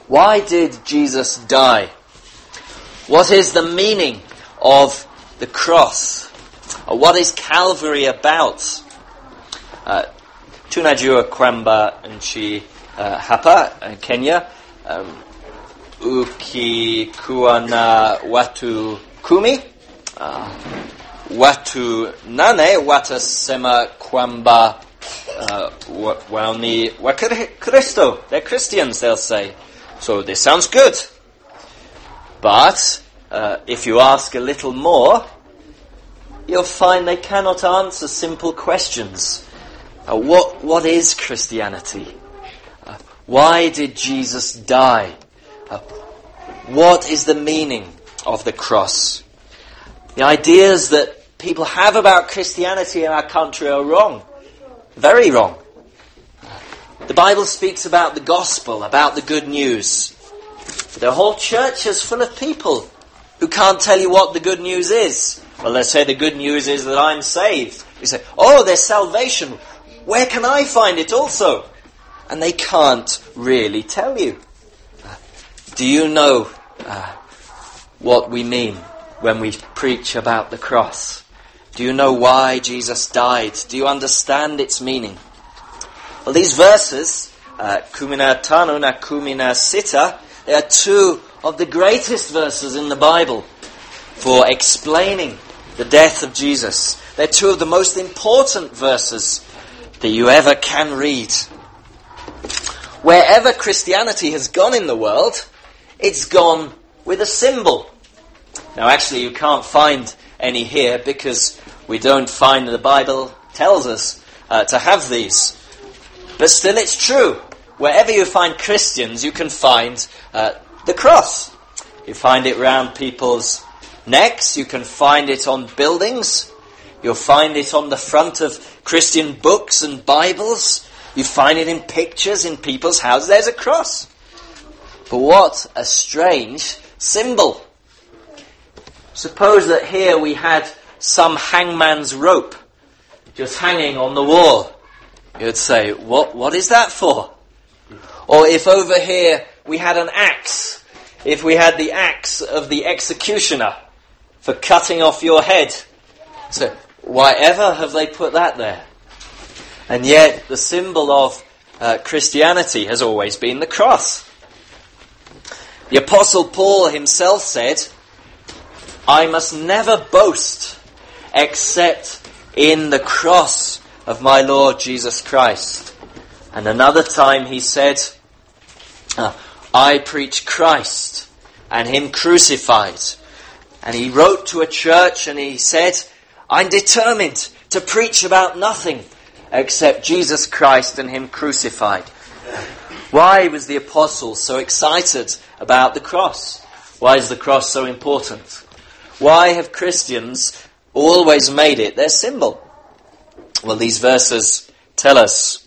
Why did Jesus die? What is the meaning of the cross? What is Calvary about? Tunajua kwamba nchi hapa Kenya ukikuwa na watu 10, watu 8 watasema kwamba wao ni wa Kristo. They're Christians, they'll say. So this sounds good. But if you ask a little more, you'll find they cannot answer simple questions. What is Christianity? Why did Jesus die? What is the meaning of the cross? The ideas that people have about Christianity in our country are wrong. Very wrong. The Bible speaks about the gospel, about the good news. The whole church is full of people who can't tell you what the good news is. Well, they say the good news is that I'm saved. You say, oh, there's salvation. Where can I find it also? And they can't really tell you. Do you know what we mean when we preach about the cross? Do you know why Jesus died? Do you understand its meaning? Well, these verses, Kumina Tanu na Kumina Sita, they are two of the greatest verses in the Bible for explaining the death of Jesus. They're two of the most important verses that you ever can read. Wherever Christianity has gone in the world, it's gone with a symbol. Now actually you can't find any here because we don't find the Bible tells us to have these. But still it's true. Wherever you find Christians, you can find the cross. You find it round people's necks. You can find it on buildings. You'll find it on the front of Christian books and Bibles. You find it in pictures in people's houses. There's a cross. But what a strange symbol. Suppose that here we had some hangman's rope just hanging on the wall. You'd say, what is that for? Or if over here we had an axe, if we had the axe of the executioner for cutting off your head. So, why ever have they put that there? And yet the symbol of Christianity has always been the cross. The Apostle Paul himself said, I must never boast except in the cross of my Lord Jesus Christ. And another time he said, I preach Christ and Him crucified. And he wrote to a church and he said, I'm determined to preach about nothing except Jesus Christ and Him crucified. Why was the apostle so excited about the cross? Why is the cross so important? Why have Christians always made it their symbol? Well, these verses tell us.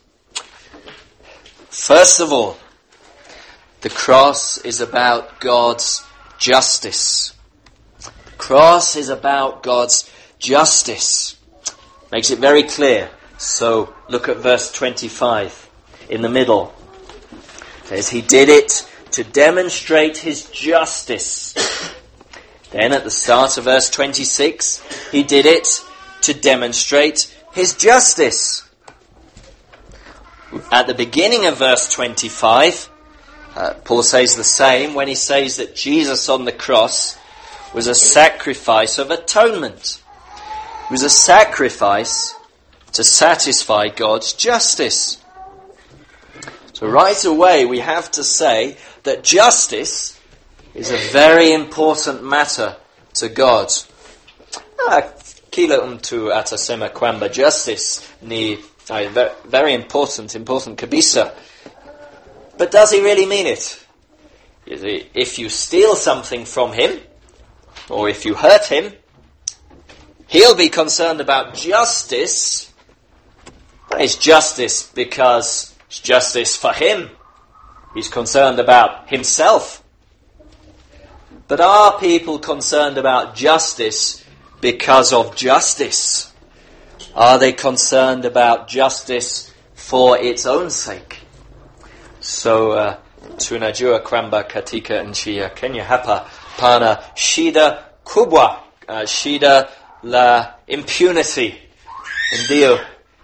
First of all, the cross is about God's justice. The cross is about God's justice. Makes it very clear. So look at verse 25 in the middle. It says, He did it to demonstrate His justice. Then at the start of verse 26, He did it to demonstrate His justice. At the beginning of verse 25, Paul says the same when he says that Jesus on the cross was a sacrifice of atonement. It was a sacrifice to satisfy God's justice. So right away we have to say that justice is a very important matter to God. Kila mtu atasema kwamba justice ni very important kabisa. But does he really mean it? If you steal something from him, or if you hurt him, he'll be concerned about justice. It's justice because it's justice for him. He's concerned about himself. But are people concerned about justice because of justice? Are they concerned about justice for its own sake? So tunajua kwamba katika nchi ya Kenya hapa pana shida kubwa, shida la impunity. Ndio.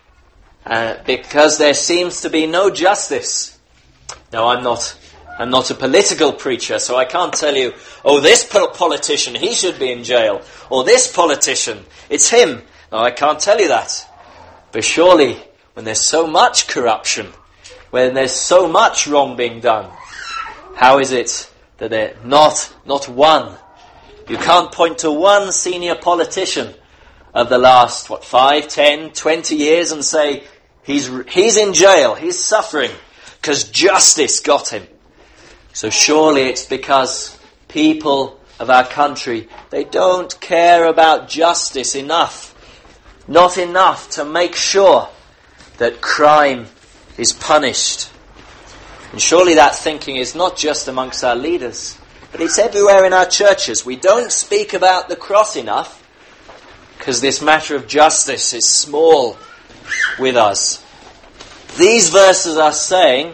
Because there seems to be no justice. Now, I'm not a political preacher, so I can't tell you, oh, this politician, he should be in jail, or this politician, it's him. No, I can't tell you that. But surely, when there's so much corruption, when there's so much wrong being done, how is it that they're not one? You can't point to one senior politician of the last, 5, 10, 20 years and say, he's in jail, he's suffering, because justice got him. So surely it's because people of our country, they don't care about justice enough. Not enough to make sure that crime is punished. And surely that thinking is not just amongst our leaders, but it's everywhere in our churches. We don't speak about the cross enough because this matter of justice is small with us. These verses are saying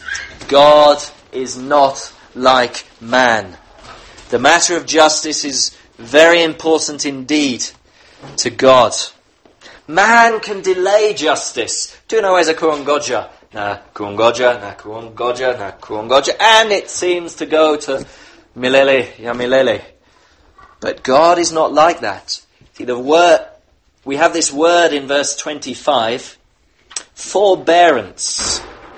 God is not like man. The matter of justice is very important indeed to God. Man can delay justice. Tunaweza kuongoja na kuongoja na kuongoja na kuongoja, and it seems to go to milele ya milele. But God is not like that. See, we have this word in verse 25, forbearance.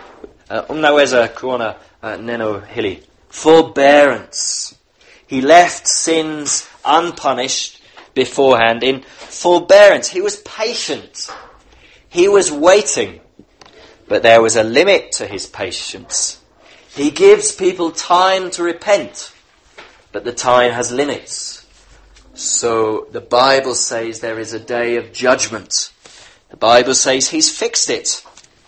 Unaweza kuona neno hili. Forbearance. He left sins unpunished beforehand in forbearance. He was patient. He was waiting. But there was a limit to his patience. He gives people time to repent, but the time has limits. So the Bible says there is a day of judgment. The Bible says he's fixed it,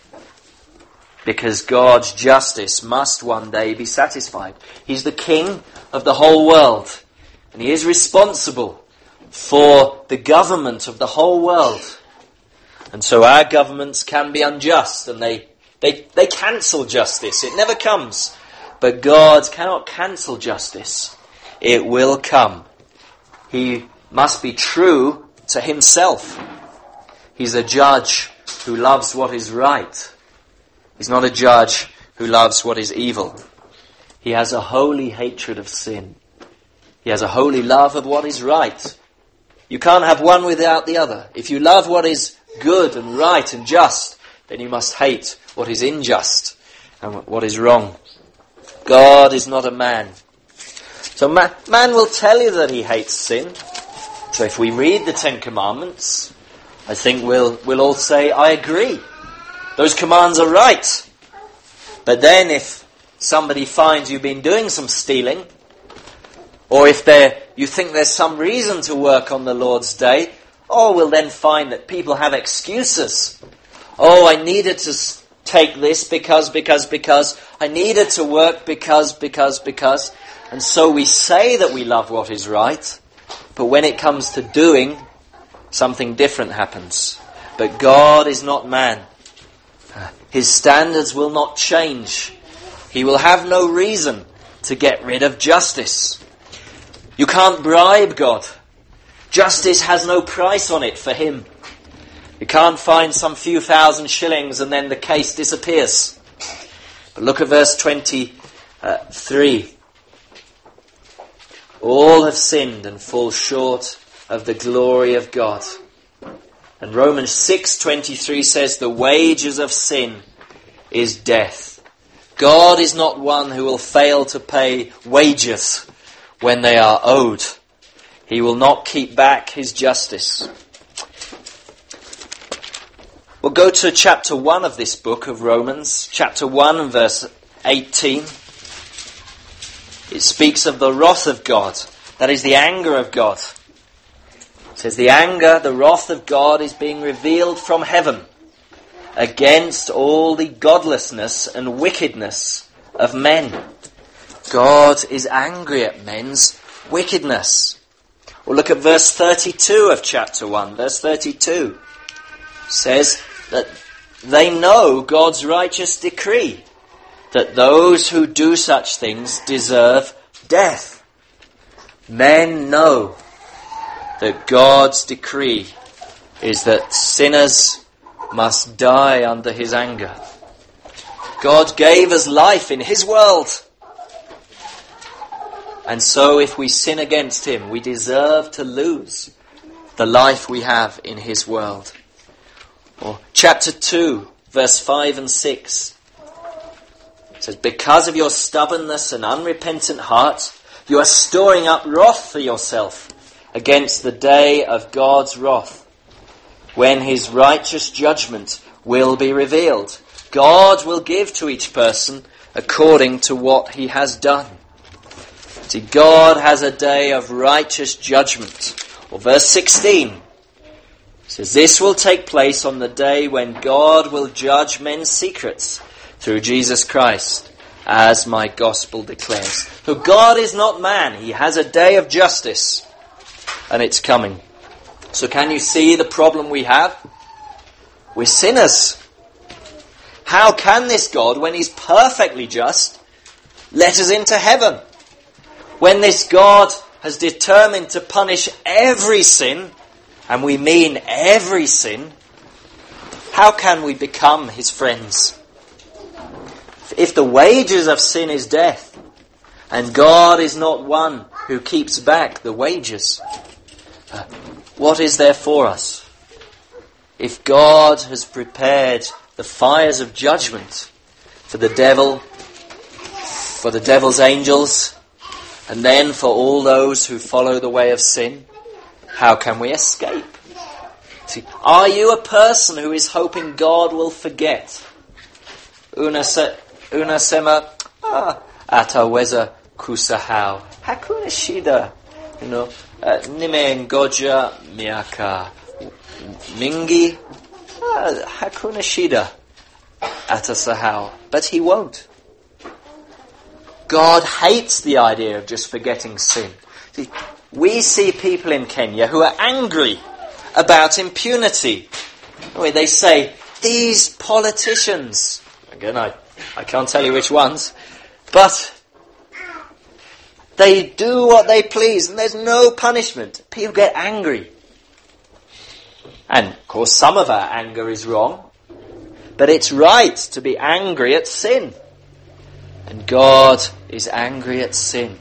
because God's justice must one day be satisfied. He's the king of the whole world, and he is responsible for the government of the whole world. And so our governments can be unjust, and they cancel justice. It never comes. But God cannot cancel justice. It will come. He must be true to himself. He's a judge who loves what is right. He's not a judge who loves what is evil. He has a holy hatred of sin. He has a holy love of what is right. You can't have one without the other. If you love what is good and right and just, then you must hate what is unjust and what is wrong. God is not a man. So man will tell you that he hates sin. So if we read the Ten Commandments, I think we'll all say, I agree. Those commands are right. But then if somebody finds you've been doing some stealing, or if you think there's some reason to work on the Lord's day, we'll then find that people have excuses. I needed to take this because. I needed to work because. And so we say that we love what is right, but when it comes to doing, something different happens. But God is not man. His standards will not change. He will have no reason to get rid of justice. You can't bribe God. Justice has no price on it for him. You can't find some few thousand shillings and then the case disappears. But look at verse 23. All have sinned and fall short of the glory of God. And Romans 6:23 says, the wages of sin is death. God is not one who will fail to pay wages when they are owed. He will not keep back his justice. We'll go to chapter 1 of this book of Romans, chapter 1 and verse 18. It speaks of the wrath of God, that is the anger of God. It says the anger, the wrath of God is being revealed from heaven against all the godlessness and wickedness of men. God is angry at men's wickedness. Well, look at verse 32 of chapter 1. Verse 32 says that they know God's righteous decree. that those who do such things deserve death. Men know that God's decree is that sinners must die under his anger. God gave us life in his world. And so if we sin against him, we deserve to lose the life we have in his world. Or chapter 2, verse 5 and 6. It says, because of your stubbornness and unrepentant heart, you are storing up wrath for yourself against the day of God's wrath, when his righteous judgment will be revealed. God will give to each person according to what he has done. See, God has a day of righteous judgment. Or verse 16 says, this will take place on the day when God will judge men's secrets through Jesus Christ, as my gospel declares. So God is not man. He has a day of justice, and it's coming. So can you see the problem we have? We're sinners. How can this God, when he's perfectly just, let us into heaven? When this God has determined to punish every sin, and we mean every sin, how can we become his friends? If the wages of sin is death, and God is not one who keeps back the wages, what is there for us? If God has prepared the fires of judgment for the devil, for the devil's angels, and then for all those who follow the way of sin, how can we escape? See, are you a person who is hoping God will forget? Una sema ataweza kusahau. Hakuna shida. Nimengoja miaka mingi. Hakuna shida. Atasahau. But he won't. God hates the idea of just forgetting sin. See, we see people in Kenya who are angry about impunity. They say, these politicians, again I can't tell you which ones, but they do what they please and there's no punishment. People get angry. And of course some of our anger is wrong, but it's right to be angry at sin. And God is angry at sin.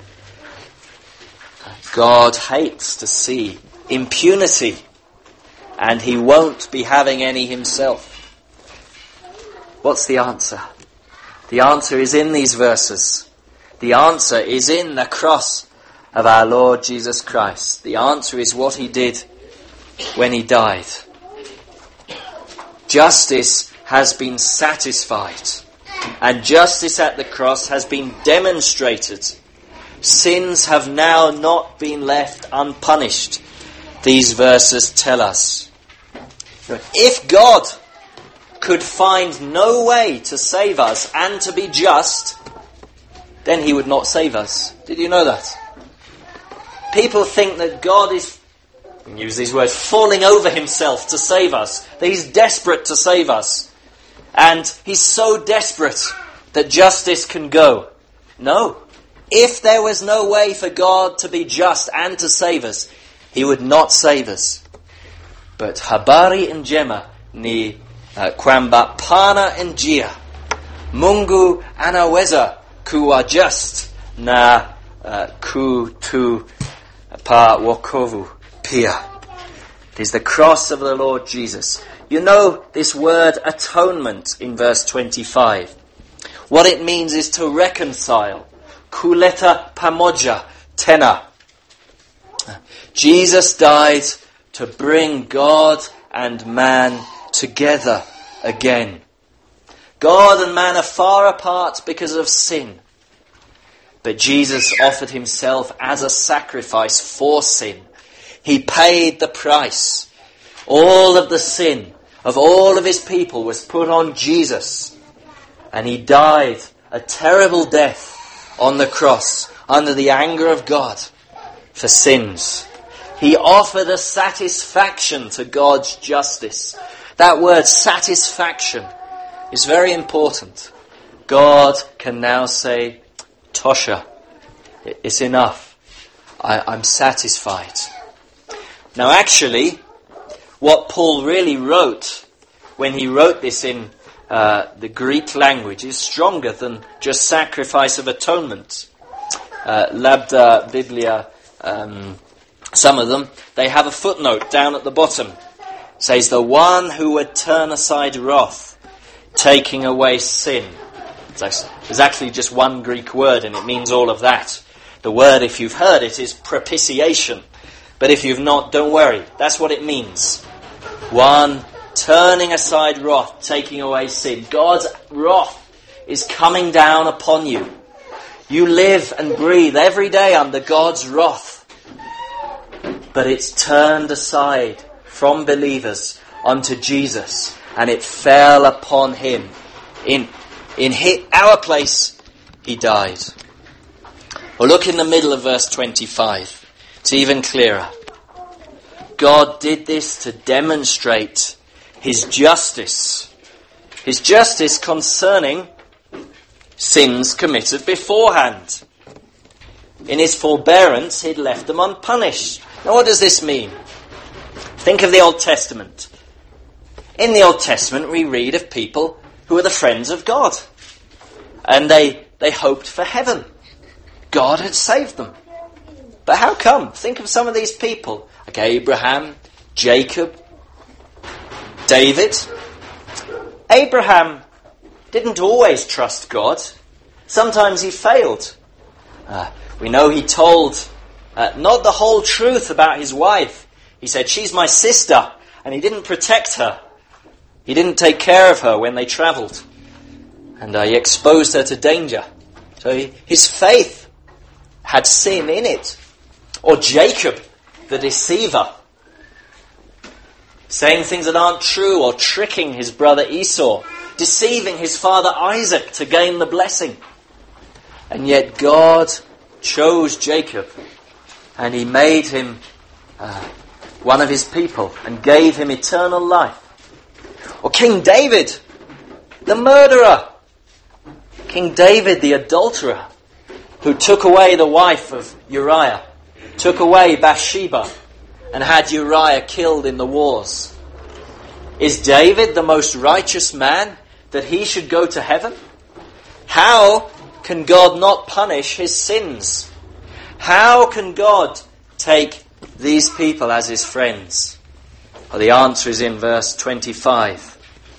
God hates to see impunity, and he won't be having any himself. What's the answer? The answer is in these verses. The answer is in the cross of our Lord Jesus Christ. The answer is what he did when he died. Justice has been satisfied, and justice at the cross has been demonstrated. Sins have now not been left unpunished, these verses tell us. If God could find no way to save us and to be just, then he would not save us. Did you know that? People think that God is, use these words, falling over himself to save us. That he's desperate to save us. And he's so desperate that justice can go. No. If there was no way for God to be just and to save us, he would not save us. But habari njema ni kwamba pana njia Mungu anaweza kuwa just na kutupa wokovu pia. It is the cross of the Lord Jesus. You know this word atonement in verse 25. What it means is to reconcile. Kuleta pamoja tena. Jesus died to bring God and man together again. God and man are far apart because of sin. But Jesus offered himself as a sacrifice for sin. He paid the price. All of the sin of all of his people was put on Jesus. And he died a terrible death on the cross under the anger of God for sins. He offered a satisfaction to God's justice. That word satisfaction is very important. God can now say, Tosha, it's enough. I'm satisfied. Now actually, what Paul really wrote when he wrote this in the Greek language is stronger than just sacrifice of atonement. Labda Biblia, some of them, they have a footnote down at the bottom. It says, the one who would turn aside wrath, taking away sin. There's actually just one Greek word and it means all of that. The word, if you've heard it, is propitiation. But if you've not, don't worry. That's what it means. One turning aside wrath, taking away sin. God's wrath is coming down upon you. You live and breathe every day under God's wrath. But it's turned aside from believers unto Jesus. And it fell upon him. In our place, he died. Well, look in the middle of verse 25. It's even clearer. God did this to demonstrate his justice. His justice concerning sins committed beforehand. In his forbearance, he'd left them unpunished. Now, what does this mean? Think of the Old Testament. In the Old Testament, we read of people who were the friends of God. And they hoped for heaven. God had saved them. But how come? Think of some of these people. Like Abraham, Jacob, David. Abraham didn't always trust God. Sometimes he failed. We know he told not the whole truth about his wife. He said, she's my sister. And he didn't protect her. He didn't take care of her when they travelled. And he exposed her to danger. So his faith had sin in it. Or Jacob, the deceiver, saying things that aren't true or tricking his brother Esau, deceiving his father Isaac to gain the blessing. And yet God chose Jacob and he made him one of his people and gave him eternal life. Or King David, the murderer. King David, the adulterer, who took away the wife of Uriah, took away Bathsheba, and had Uriah killed in the wars. Is David the most righteous man that he should go to heaven? How can God not punish his sins? How can God take these people as his friends? Well, the answer is in verse 25.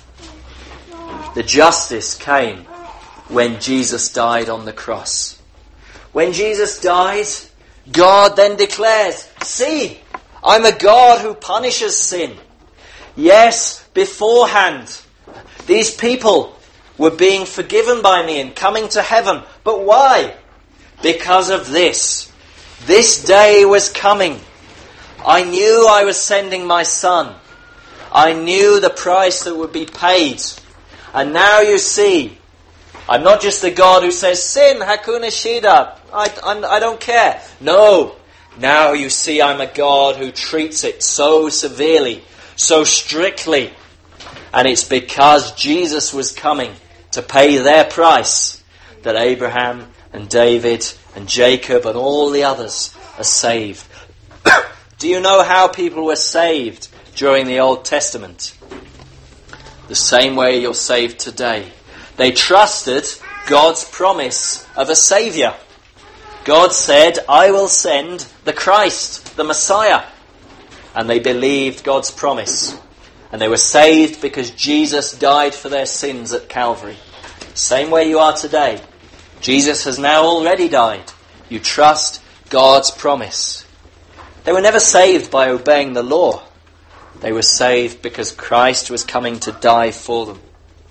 The justice came when Jesus died on the cross. When Jesus died, God then declares, see, I'm a God who punishes sin. Yes, beforehand, these people were being forgiven by me and coming to heaven. But why? Because of this. This day was coming. I knew I was sending my Son. I knew the price that would be paid. And now you see, I'm not just the God who says, sin, hakuna shida, I don't care. No, now you see I'm a God who treats it so severely, so strictly. And it's because Jesus was coming to pay their price that Abraham and David and Jacob and all the others are saved. Do you know how people were saved during the Old Testament? The same way you're saved today. They trusted God's promise of a Saviour. God said, I will send the Christ, the Messiah. And they believed God's promise. And they were saved because Jesus died for their sins at Calvary. Same way you are today. Jesus has now already died. You trust God's promise. They were never saved by obeying the law. They were saved because Christ was coming to die for them.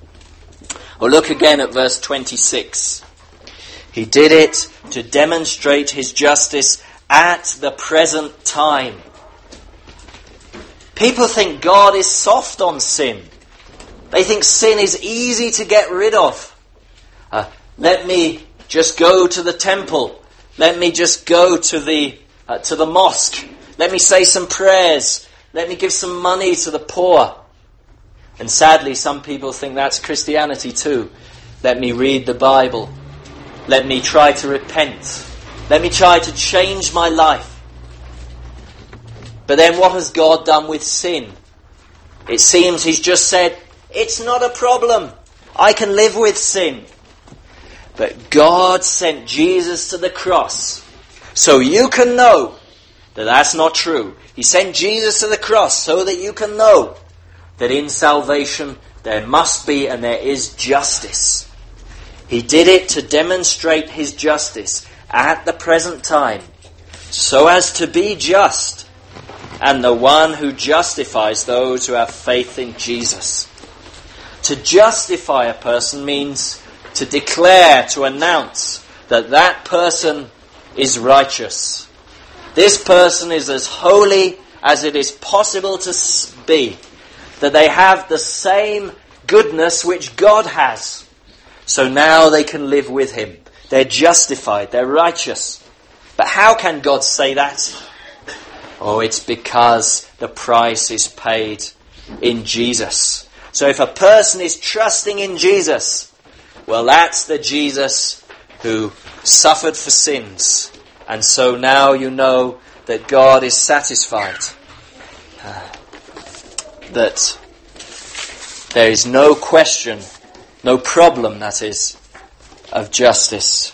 Or look again at verse 26. He did it to demonstrate his justice at the present time. People think God is soft on sin. They think sin is easy to get rid of. Let me just go to the temple. Let me just go to the mosque. Let me say some prayers. Let me give some money to the poor. And sadly, some people think that's Christianity too. Let me read the Bible. Let me try to repent. Let me try to change my life. But then what has God done with sin? It seems he's just said, it's not a problem. I can live with sin. But God sent Jesus to the cross so you can know that that's not true. He sent Jesus to the cross so that you can know that in salvation there must be and there is justice. He did it to demonstrate his justice at the present time so as to be just and the one who justifies those who have faith in Jesus. To justify a person means to declare, to announce that that person is righteous. This person is as holy as it is possible to be. That they have the same goodness which God has. So now they can live with him. They're justified, they're righteous. But how can God say that? Oh, it's because the price is paid in Jesus. So if a person is trusting in Jesus, well, that's the Jesus who suffered for sins. And so now you know that God is satisfied. That there is no question, no problem, that is, of justice.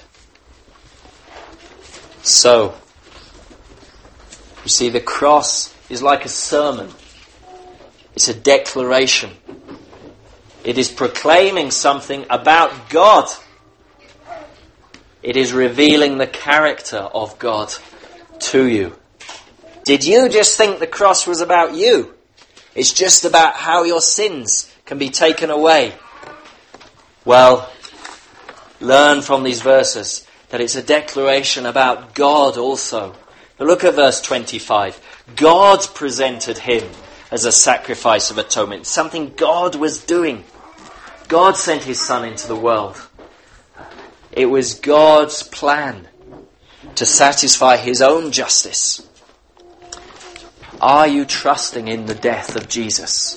So, you see, the cross is like a sermon. It's a declaration. It is proclaiming something about God. It is revealing the character of God to you. Did you just think the cross was about you? It's just about how your sins can be taken away. Well, learn from these verses that it's a declaration about God also. But look at verse 25. God presented him as a sacrifice of atonement. Something God was doing. God sent his Son into the world. It was God's plan to satisfy his own justice. Are you trusting in the death of Jesus?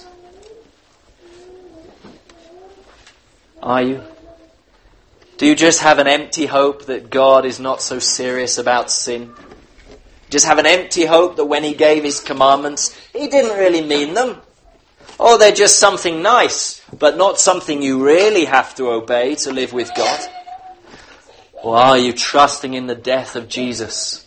Are you? Do you just have an empty hope that God is not so serious about sin? Just have an empty hope that when he gave his commandments, he didn't really mean them? Or they're just something nice, but not something you really have to obey to live with God? Or are you trusting in the death of Jesus?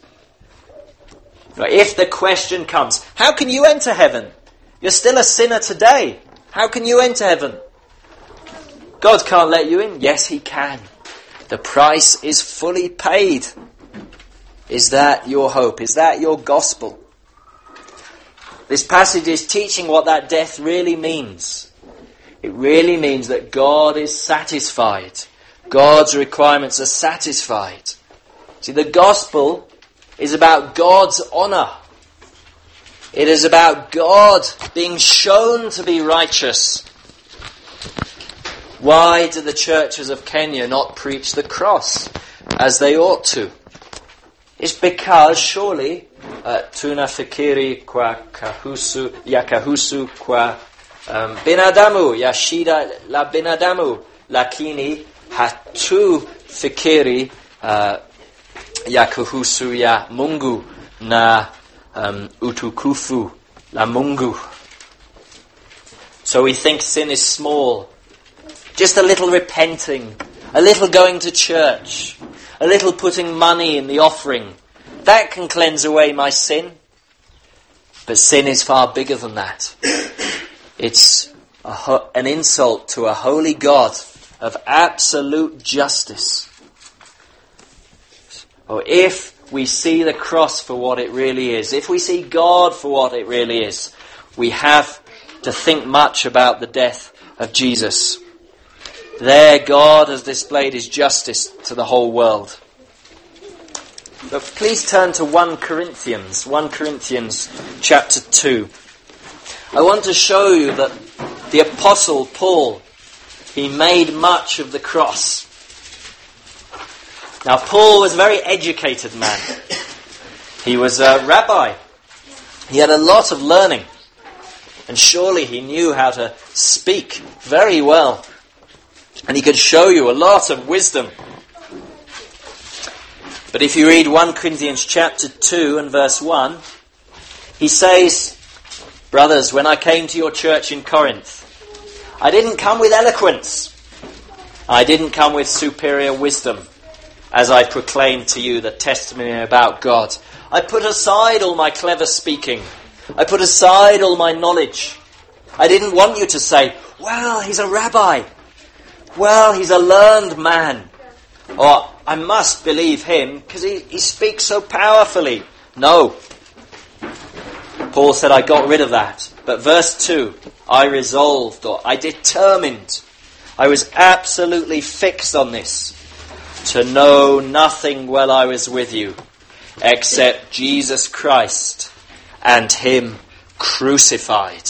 If the question comes, how can you enter heaven? You're still a sinner today. How can you enter heaven? God can't let you in. Yes, he can. The price is fully paid. Is that your hope? Is that your gospel? This passage is teaching what that death really means. It really means that God is satisfied. God's requirements are satisfied. See, the gospel is about God's honour. It is about God being shown to be righteous. Why do the churches of Kenya not preach the cross as they ought to? It's because surely tunafikiri kwa kahusu yakahusu kwa binadamu yashida la binadamu lakini hatu fikiri ya kuhusu ya Mungu na utukufu la Mungu. So we think sin is small. Just a little repenting, a little going to church, a little putting money in the offering. That can cleanse away my sin. But sin is far bigger than that. It's an insult to a holy God of absolute justice. Or if we see the cross for what it really is, if we see God for what it really is, we have to think much about the death of Jesus. There God has displayed his justice to the whole world. But please turn to 1 Corinthians chapter 2. I want to show you that the Apostle Paul, he made much of the cross. Now Paul was a very educated man. He was a rabbi. He had a lot of learning. And surely he knew how to speak very well. And he could show you a lot of wisdom. But if you read 1 Corinthians chapter 2 and verse 1, he says, brothers, when I came to your church in Corinth, I didn't come with eloquence. I didn't come with superior wisdom as I proclaimed to you the testimony about God. I put aside all my clever speaking. I put aside all my knowledge. I didn't want you to say, well, he's a rabbi. Well, he's a learned man. Or, I must believe him because he speaks so powerfully. No. Paul said, I got rid of that. But verse 2, I resolved, or I determined, I was absolutely fixed on this, to know nothing while I was with you, except Jesus Christ and him crucified.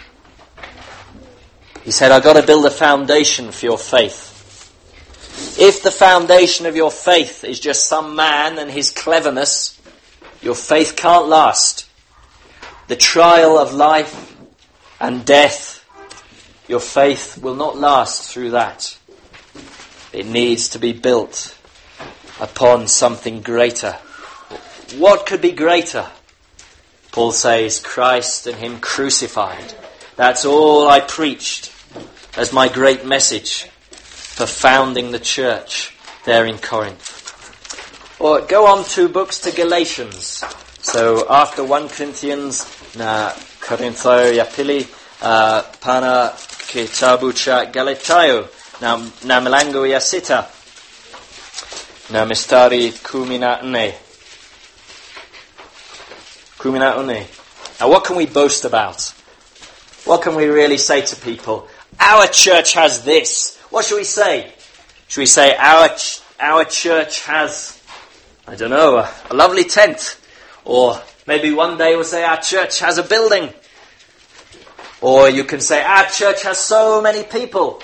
He said, I've got to build a foundation for your faith. If the foundation of your faith is just some man and his cleverness, your faith can't last. The trial of life and death, your faith will not last through that. It needs to be built upon something greater. What could be greater? Paul says, Christ and him crucified. That's all I preached as my great message for founding the church there in Corinth. Or go on 2 books to Galatians. So after 1 Corinthians, na Korintho ya pili pana kitabu cha Galatayo na mlango ya 6 na mistari 14. Now what can we boast about? What can we really say to people? Our church has this. What should we say? Should we say our church has, I don't know, a lovely tent? Or maybe one day we'll say our church has a building. Or you can say our church has so many people.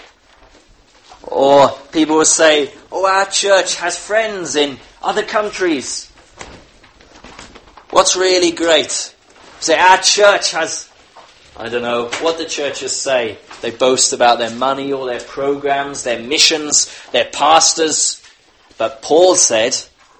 Or people will say, oh, our church has friends in other countries. What's really great? Say our church has, I don't know what the churches say. They boast about their money or their programs, their missions, their pastors. But Paul said,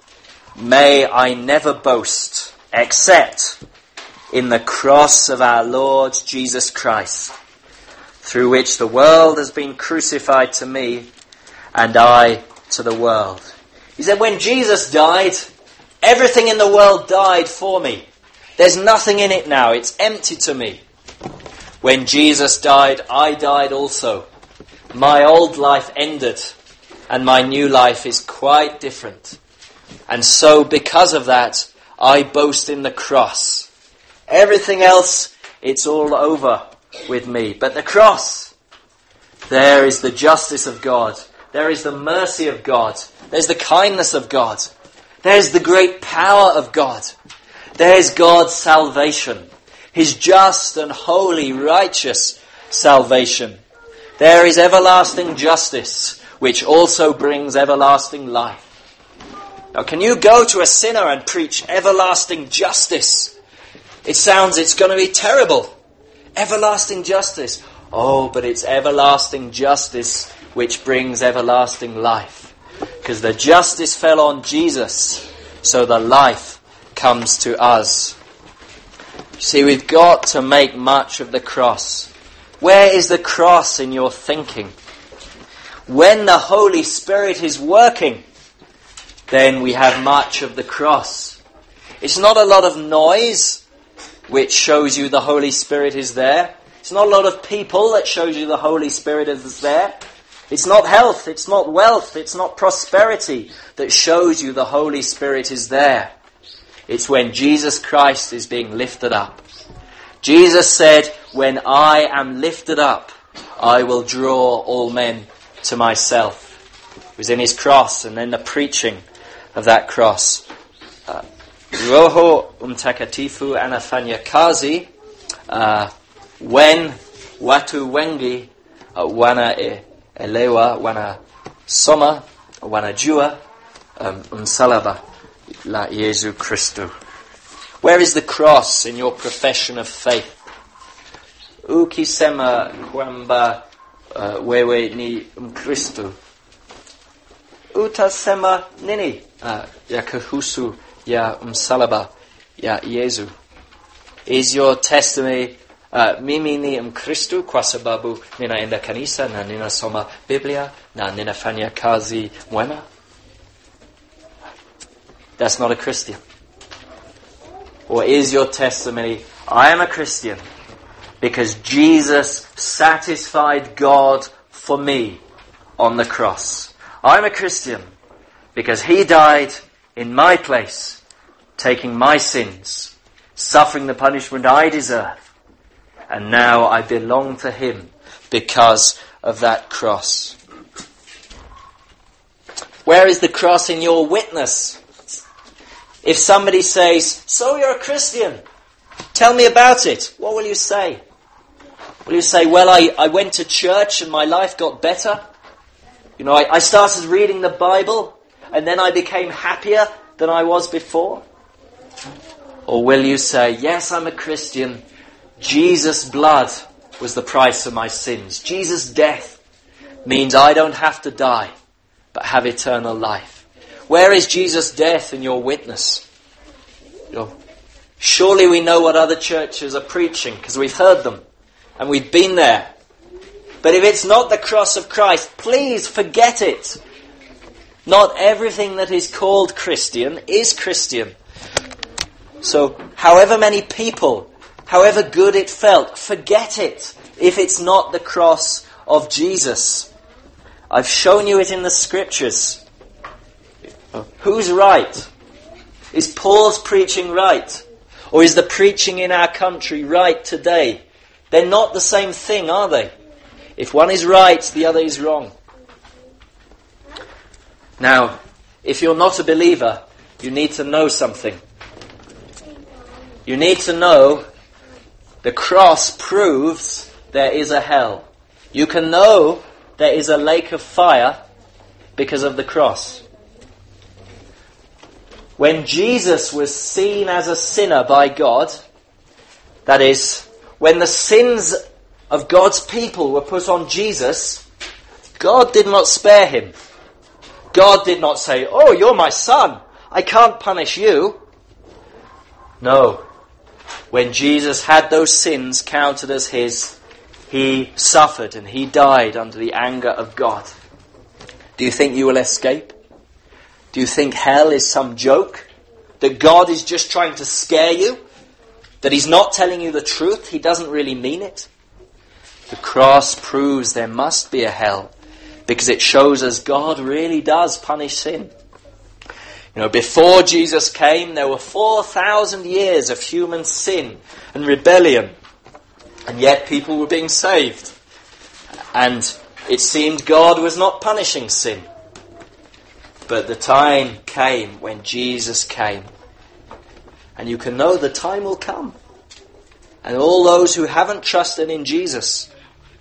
may I never boast except in the cross of our Lord Jesus Christ, through which the world has been crucified to me and I to the world. He said, when Jesus died, everything in the world died for me. There's nothing in it now. It's empty to me. When Jesus died, I died also. My old life ended, and my new life is quite different. And so, because of that, I boast in the cross. Everything else, it's all over with me. But the cross, there is the justice of God. There is the mercy of God. There's the kindness of God. There's the great power of God. There's God's salvation. His just and holy, righteous salvation. There is everlasting justice, which also brings everlasting life. Now, can you go to a sinner and preach everlasting justice? It sounds it's going to be terrible. Everlasting justice. Oh, but it's everlasting justice which brings everlasting life. Because the justice fell on Jesus, so the life comes to us. See, we've got to make much of the cross. Where is the cross in your thinking? When the Holy Spirit is working, then we have much of the cross. It's not a lot of noise which shows you the Holy Spirit is there. It's not a lot of people that shows you the Holy Spirit is there. It's not health, it's not wealth, it's not prosperity that shows you the Holy Spirit is there. It's when Jesus Christ is being lifted up. Jesus said, when I am lifted up, I will draw all men to myself. It was in his cross and then the preaching of that cross. Roho umtakatifu anafanyakazi when watu wengi wanaelewa, wanasoma, wanajua msalaba la Yesu Kristo. Where is the cross in your profession of faith? Ukisema kwamba wewe ni Mkristo. Utasema nini ya kuhusu ya msalaba ya Yesu? Is your testimony, mimi ni Mkristo kwa sababu ninaenda kanisa na ninasoma Biblia na ninafanya kazi mwema? That's not a Christian. Or is your testimony, I am a Christian because Jesus satisfied God for me on the cross. I'm a Christian because He died in my place, taking my sins, suffering the punishment I deserve. And now I belong to Him because of that cross. Where is the cross in your witness? If somebody says, so you're a Christian, tell me about it, what will you say? Will you say, well, I went to church and my life got better? You know, I started reading the Bible and then I became happier than I was before? Or will you say, yes, I'm a Christian. Jesus' blood was the price for my sins. Jesus' death means I don't have to die, but have eternal life. Where is Jesus' death in your witness? You know, surely we know what other churches are preaching because we've heard them and we've been there. But if it's not the cross of Christ, please forget it. Not everything that is called Christian is Christian. So, however many people, however good it felt, forget it if it's not the cross of Jesus. I've shown you it in the Scriptures. Who's right? Is Paul's preaching right? Or is the preaching in our country right today? They're not the same thing, are they? If one is right, the other is wrong. Now, if you're not a believer, you need to know something. You need to know the cross proves there is a hell. You can know there is a lake of fire because of the cross. When Jesus was seen as a sinner by God, that is, when the sins of God's people were put on Jesus, God did not spare him. God did not say, oh, you're my son, I can't punish you. No. When Jesus had those sins counted as his, he suffered and he died under the anger of God. Do you think you will escape? Do you think hell is some joke? That God is just trying to scare you? That He's not telling you the truth? He doesn't really mean it? The cross proves there must be a hell because it shows us God really does punish sin. You know, before Jesus came, there were 4,000 years of human sin and rebellion. And yet people were being saved. And it seemed God was not punishing sin. But the time came when Jesus came. And you can know the time will come. And all those who haven't trusted in Jesus,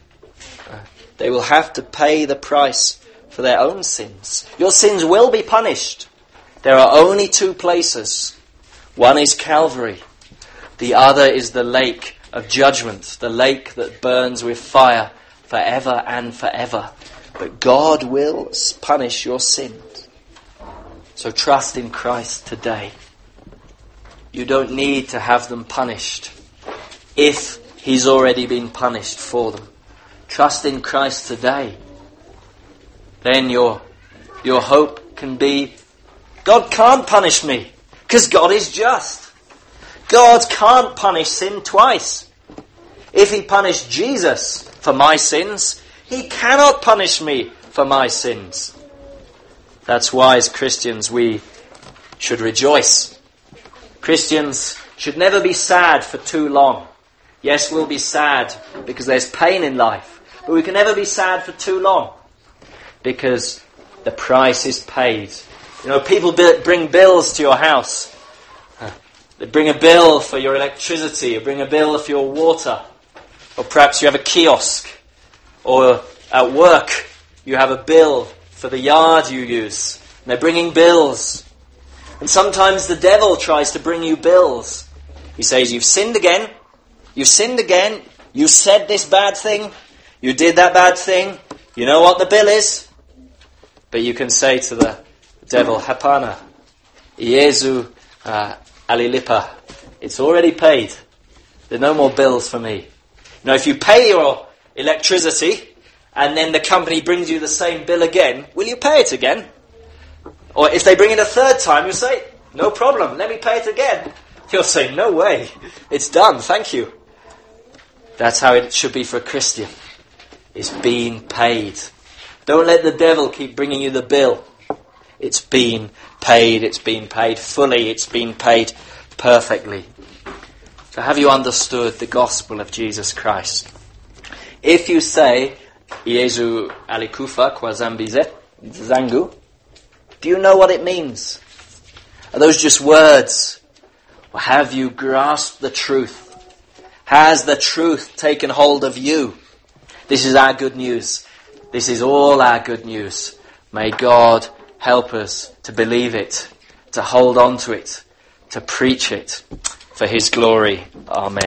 they will have to pay the price for their own sins. Your sins will be punished. There are only two places. One is Calvary. The other is the lake of judgment, the lake that burns with fire forever and forever. But God will punish your sins. So trust in Christ today. You don't need to have them punished if He's already been punished for them. Trust in Christ today. Then your hope can be, God can't punish me because God is just. God can't punish sin twice. If He punished Jesus for my sins, He cannot punish me for my sins. That's why as Christians we should rejoice. Christians should never be sad for too long. Yes, we'll be sad because there's pain in life, but we can never be sad for too long because the price is paid. You know, people bring bills to your house. They bring a bill for your electricity, or bring a bill for your water, or perhaps you have a kiosk, or at work you have a bill for the yard you use. And they're bringing bills. And sometimes the devil tries to bring you bills. He says, you've sinned again. You've sinned again. You said this bad thing. You did that bad thing. You know what the bill is? But you can say to the devil, Hapana, Iesu alilipa. It's already paid. There are no more bills for me. If you pay your electricity and then the company brings you the same bill again, will you pay it again? Or if they bring it a third time, you say, no problem, let me pay it again. You'll say, no way, it's done, thank you. That's how it should be for a Christian. It's been paid. Don't let the devil keep bringing you the bill. It's been paid fully, it's been paid perfectly. So have you understood the gospel of Jesus Christ? If you say, Iesu alikufa kwa zangu, do you know what it means? Are those just words? Or have you grasped the truth? Has the truth taken hold of you? This is our good news. This is all our good news. May God help us to believe it, to hold on to it, to preach it for His glory. Amen.